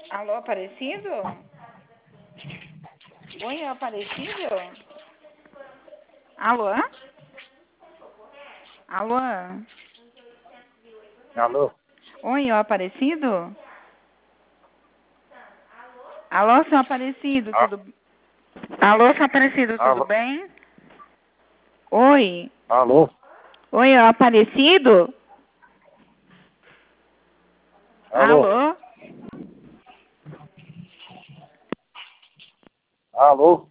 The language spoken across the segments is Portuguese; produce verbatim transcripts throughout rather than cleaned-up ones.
Alô, Aparecido? Oi, Aparecido? Alô? Alô? Alô? Oi, Aparecido? Alô, seu Aparecido, A- tudo... Alô, seu Aparecido, tudo Alô? bem? Oi? Alô? Oi, Aparecido? Alô? Alô? Alô?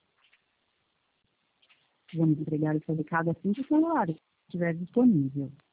Vamos entregar o seu recado assim que o celular estiver disponível.